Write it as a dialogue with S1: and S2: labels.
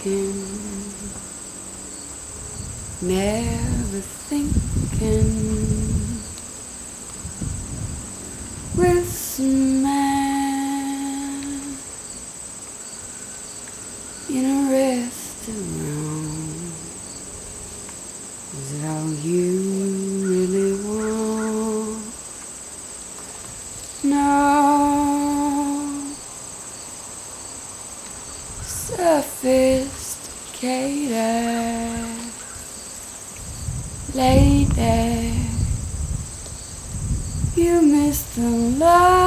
S1: thinking, never thinking. With a man in a restaurant. Is it all you really want? No. Sophisticated lady, you missed the light.